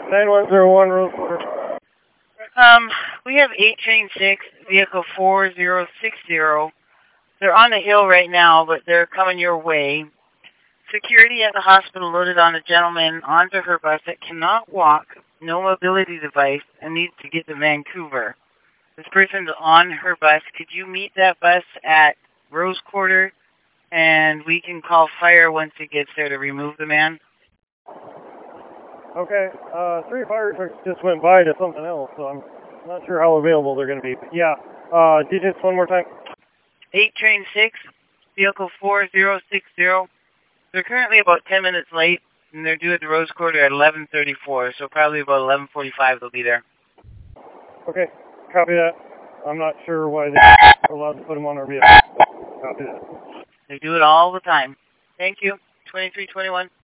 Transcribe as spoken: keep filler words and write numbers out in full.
nine one zero one, Rose Quarter. Um, we have eight train six, vehicle four zero six zero. They're on the hill right now, but they're coming your way. Security at the hospital loaded on a gentleman onto her bus that cannot walk, no mobility device, and needs to get to Vancouver. This person's on her bus. Could you meet that bus at Rose Quarter, and we can call fire once it gets there to remove the man? Okay, uh, three fire trucks just went by to something else, so I'm not sure how available they're going to be. But yeah, uh, digits one more time. eight train six, vehicle four zero six zero. They're currently about ten minutes late, and they're due at the Rose Quarter at eleven thirty-four, so probably about eleven forty-five they'll be there. Okay, copy that. I'm not sure why they're allowed to put them on our vehicle. Copy that. They do it all the time. Thank you. twenty-three twenty-one.